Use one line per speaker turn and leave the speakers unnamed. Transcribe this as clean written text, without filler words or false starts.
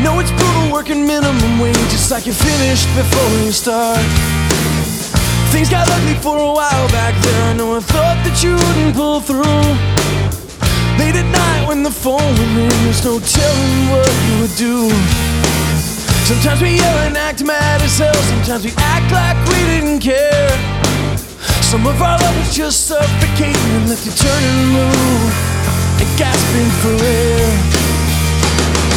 know it's brutal working minimum wage. It's like you finished before you start. Things got ugly for a while back there. I know I thought that you wouldn't pull through. Late at night when the phone would ring, there's no telling what you would do. Sometimes we yell and act mad as hell. Sometimes we act like we didn't care. Some of our love was just suffocating and left you turning blue and gasping for air.